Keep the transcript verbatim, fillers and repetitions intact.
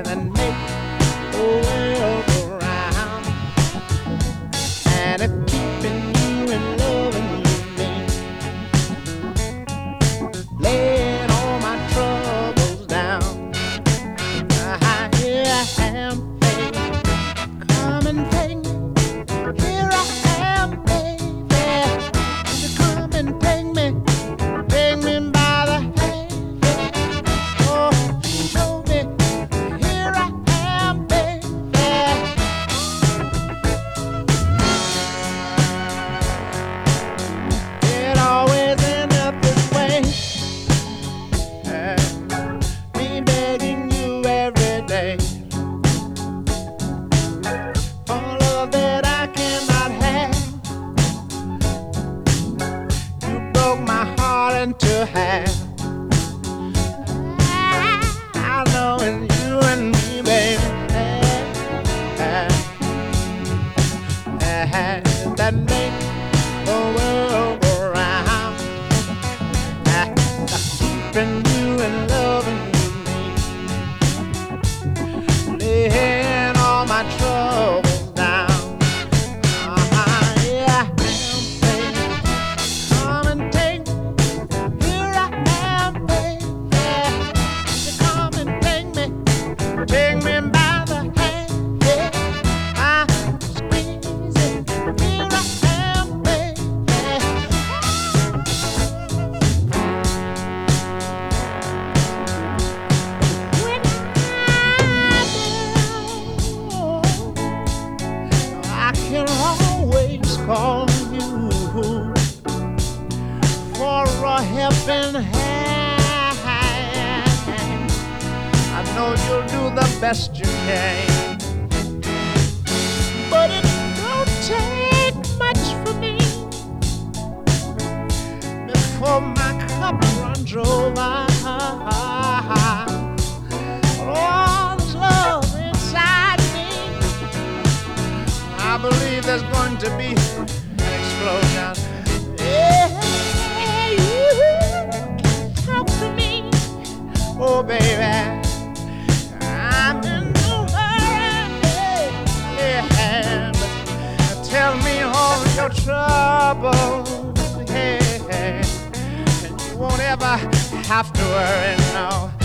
and make the world go round. And if keeping you and loving you means laying all my troubles down, uh, here I am, baby, come and take me. Here I am, baby, come and take me, take me by the hand, yeah. Oh, show me. Here I am, baby. It always ends up this way, uh, me begging you every day for love that I cannot have. You broke my heart into half. I know it's you and me, baby, that make the world go round. Keeping you and loving you, laying all my troubles down. Uh-huh, yeah, baby, come and take me. Here I am, baby, come and take me, take me by the hand, yeah. I squeeze it. Here I am, baby. When I do, I can always call you for a helping hand. I know you'll do the best you can, but it don't take much for me before my cup runs over. All this love inside me, I believe there's going to be an explosion. Yeah, you can talk to me, oh baby. I'm in no hurry, yeah, but tell me all your troubles, yeah, and you won't ever have to worry, no.